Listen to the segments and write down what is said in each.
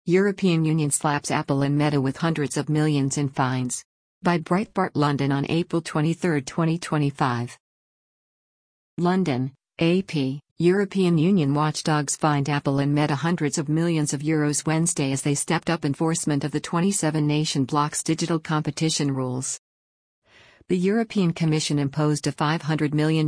European Union slaps Apple and Meta with hundreds of millions in fines. By Breitbart London on April 23, 2025. London, AP. European Union watchdogs fined Apple and Meta hundreds of millions of euros Wednesday as they stepped up enforcement of the 27-nation bloc's digital competition rules. The European Commission imposed a €500 million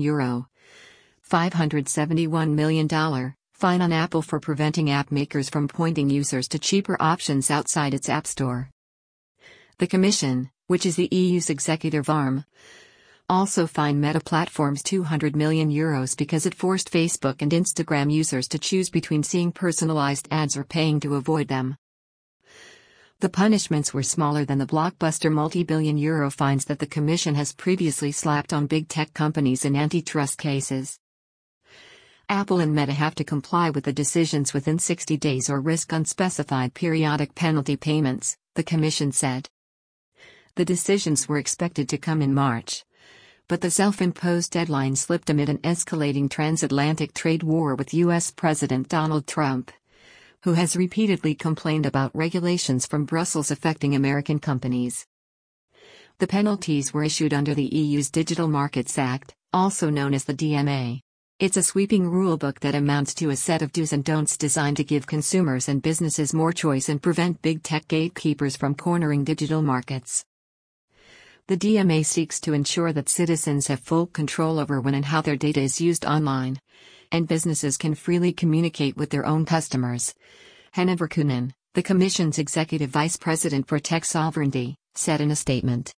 $571 million fine on Apple for preventing app makers from pointing users to cheaper options outside its App Store. The Commission, which is the EU's executive arm, also fined Meta Platforms €200 million because it forced Facebook and Instagram users to choose between seeing personalized ads or paying to avoid them. The punishments were smaller than the blockbuster multi-billion euro fines that the Commission has previously slapped on big tech companies in antitrust cases. Apple and Meta have to comply with the decisions within 60 days or risk unspecified periodic penalty payments, the Commission said. The decisions were expected to come in March. But the self-imposed deadline slipped amid an escalating transatlantic trade war with U.S. President Donald Trump, who has repeatedly complained about regulations from Brussels affecting American companies. The penalties were issued under the EU's Digital Markets Act, also known as the DMA. It's a sweeping rulebook that amounts to a set of do's and don'ts designed to give consumers and businesses more choice and prevent big tech gatekeepers from cornering digital markets. The DMA seeks to ensure that citizens have full control over when and how their data is used online, and businesses can freely communicate with their own customers. Hanna Virkunen, the Commission's executive vice president for tech sovereignty, said in a statement.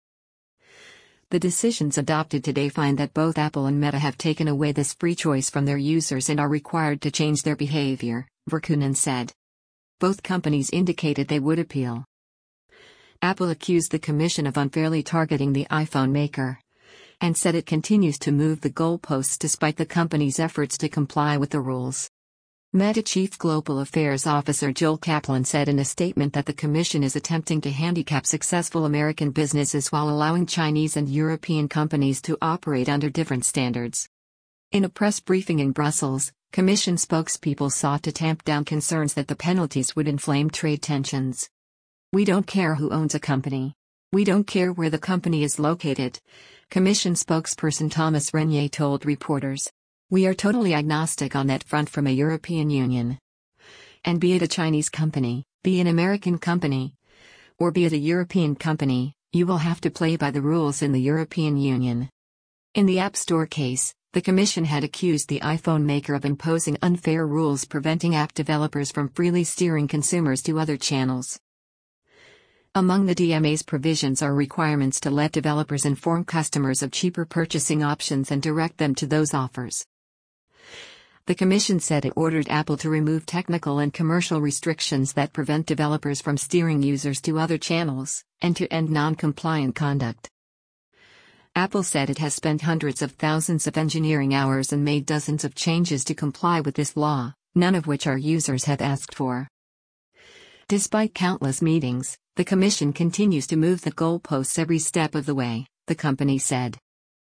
The decisions adopted today find that both Apple and Meta have taken away this free choice from their users and are required to change their behavior, Virkunen said. Both companies indicated they would appeal. Apple accused the Commission of unfairly targeting the iPhone maker, and said it continues to move the goalposts despite the company's efforts to comply with the rules. Meta Chief Global Affairs Officer Joel Kaplan said in a statement that the Commission is attempting to handicap successful American businesses while allowing Chinese and European companies to operate under different standards. In a press briefing in Brussels, Commission spokespeople sought to tamp down concerns that the penalties would inflame trade tensions. "We don't care who owns a company. We don't care where the company is located," Commission spokesperson Thomas Renier told reporters. "We are totally agnostic on that front from a European Union. And be it a Chinese company, be an American company, or be it a European company, you will have to play by the rules in the European Union." In the App Store case, the Commission had accused the iPhone maker of imposing unfair rules preventing app developers from freely steering consumers to other channels. Among the DMA's provisions are requirements to let developers inform customers of cheaper purchasing options and direct them to those offers. The Commission said it ordered Apple to remove technical and commercial restrictions that prevent developers from steering users to other channels, and to end non-compliant conduct. Apple said it has spent hundreds of thousands of engineering hours and made dozens of changes to comply with this law, none of which our users have asked for. Despite countless meetings, the Commission continues to move the goalposts every step of the way, the company said.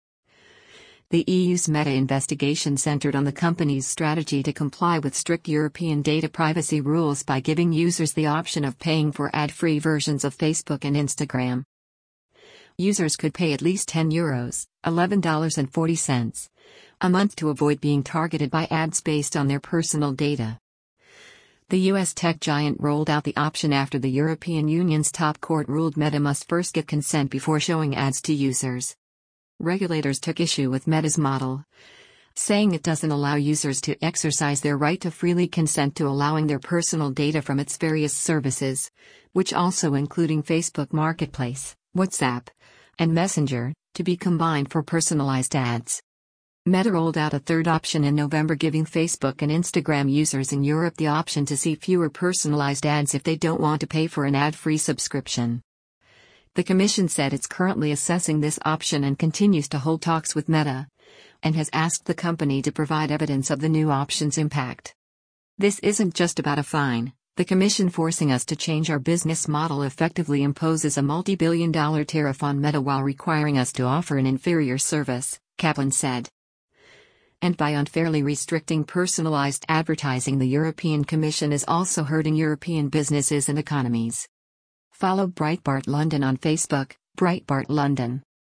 The EU's Meta investigation centered on the company's strategy to comply with strict European data privacy rules by giving users the option of paying for ad-free versions of Facebook and Instagram. Users could pay at least €10, $11.40, a month to avoid being targeted by ads based on their personal data. The U.S. tech giant rolled out the option after the European Union's top court ruled Meta must first get consent before showing ads to users. Regulators took issue with Meta's model, saying it doesn't allow users to exercise their right to freely consent to allowing their personal data from its various services, which also including Facebook Marketplace, WhatsApp, and Messenger, to be combined for personalized ads. Meta rolled out a third option in November, giving Facebook and Instagram users in Europe the option to see fewer personalized ads if they don't want to pay for an ad-free subscription. The Commission said it's currently assessing this option and continues to hold talks with Meta, and has asked the company to provide evidence of the new option's impact. "This isn't just about a fine. The Commission forcing us to change our business model effectively imposes a multi-billion-dollar tariff on Meta while requiring us to offer an inferior service," Kaplan said. And by unfairly restricting personalized advertising, the European Commission is also hurting European businesses and economies. Follow Breitbart London on Facebook, Breitbart London.